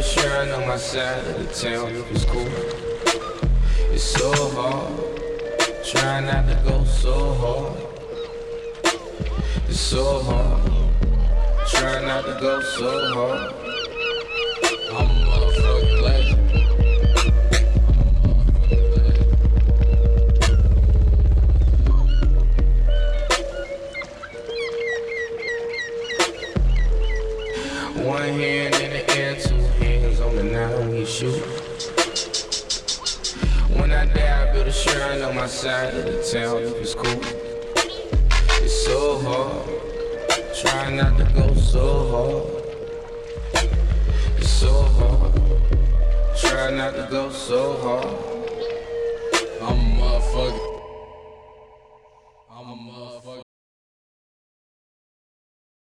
shrine on my side of the town, it's cool. It's so hard, trying not to go so hard. It's so hard, trying not to go so hard. I'm a motherfucking legend. One hand in the air, two hands on the nine we shoot. When I die, I build a shrine on my side of the town, it's cool. It's so hard, trying not to go so hard. It's so hard, trying not to go so hard.